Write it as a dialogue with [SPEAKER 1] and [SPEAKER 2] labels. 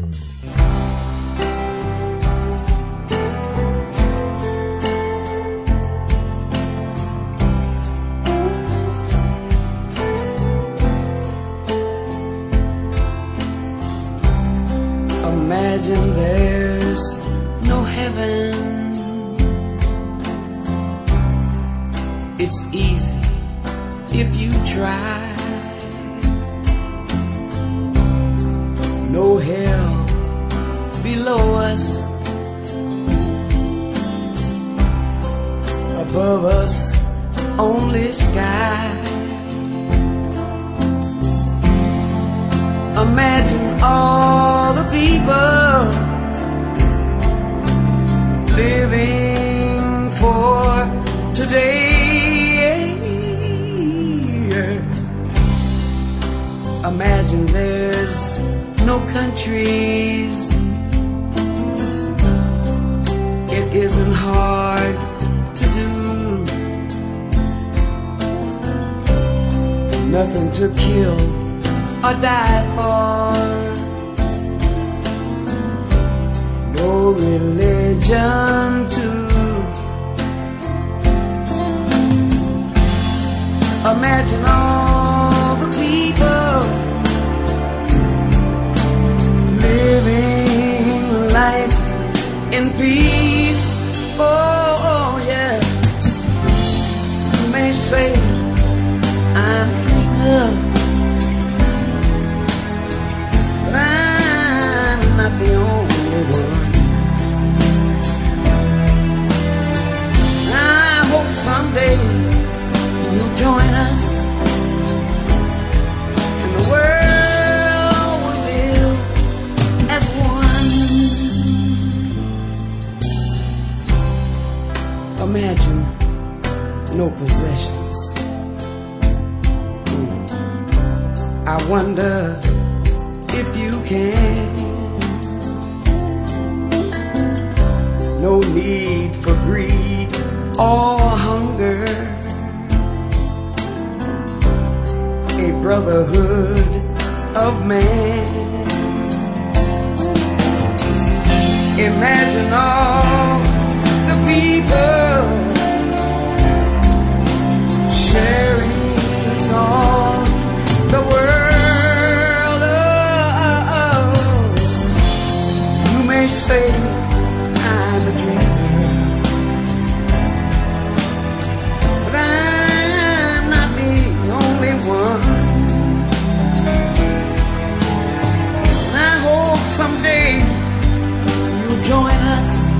[SPEAKER 1] Imagine there's no heaven. It's easy if you try. No hell below us, above us only sky. Imagine all the people living for today. Imagine there's no countries. It isn't hard to do. Nothing to kill or die for. No religion too. Imagine all the people living life in peace. Oh yeah. You may say I'm a dreamer, but I'm not the only one. I hope someday you'll join us, and the world will live as one. Imagine no possessions. I wonder if you can. No need for greed or hunger. A brotherhood of man. Imagine all the people sharing all the world. You may say I'm a dreamer, but I'm not the only one. I hope someday you'll join us,